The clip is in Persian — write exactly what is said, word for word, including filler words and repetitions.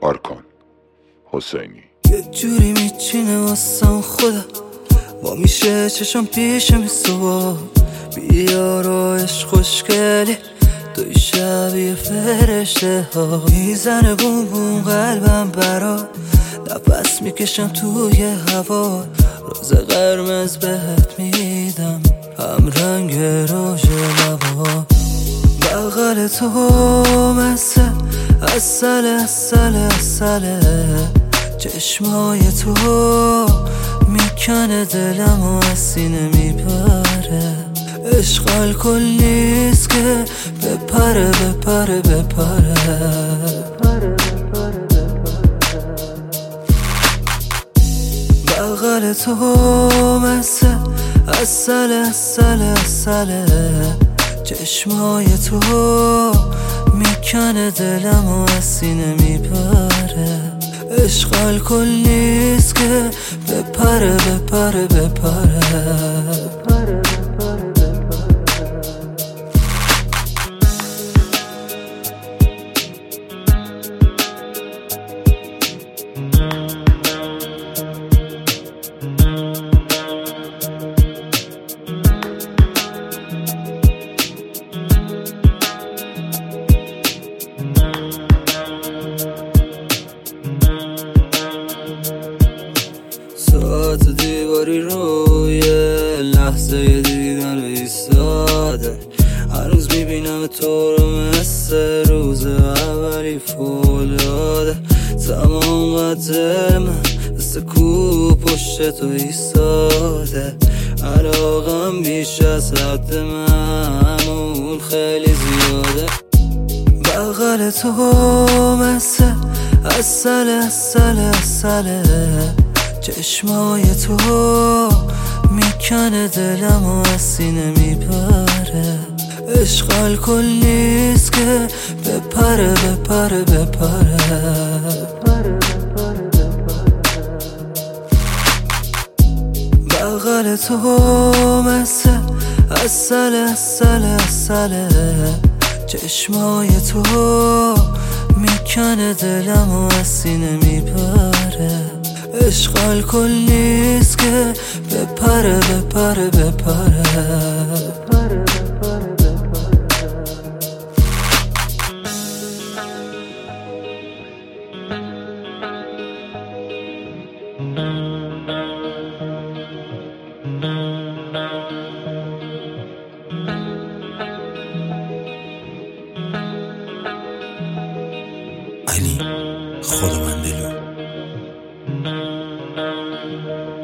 آرکان حسینی. یه جوری میچینه واسم خدا با میشه چشم پیش میسوا بیار و عشق خوشگلی توی شبیه فرشته ها میزنه بوم بوم قلبم برا نفس میکشم توی هوا روز قرمز بهت میدم هم رنگ روژ لبا بغل تو مثل اصل اصل اصله چشمای تو میکنه دلم و از سینه میپره عشق الکل نیست که بپره بپره بپره بغل تو مثل اصل اصل اصله چشمای تو میکنه دلم و از سینه میپره عشق الکل نیست که بپره بپره بپره ساعت دیواری روی لحظه دیدن ایستاده هنوز میبینم تو رو مثل روز اولی فولاده تمام قدر من مثل کو پشت تو ایستاده علاقم بیش از حد معمول خیلی زیاده بغل تو مثل اصل اصل اصله چشمای تو میکنه دلم و از سینه میپره عشق الکل نیست که بپره بپره بپره بغل تو مثل اصل اصل اصله چشمای تو میکنه دلم و از سینه میپره عشق الکل نیست که بپره بپره بپره علی خودمندلو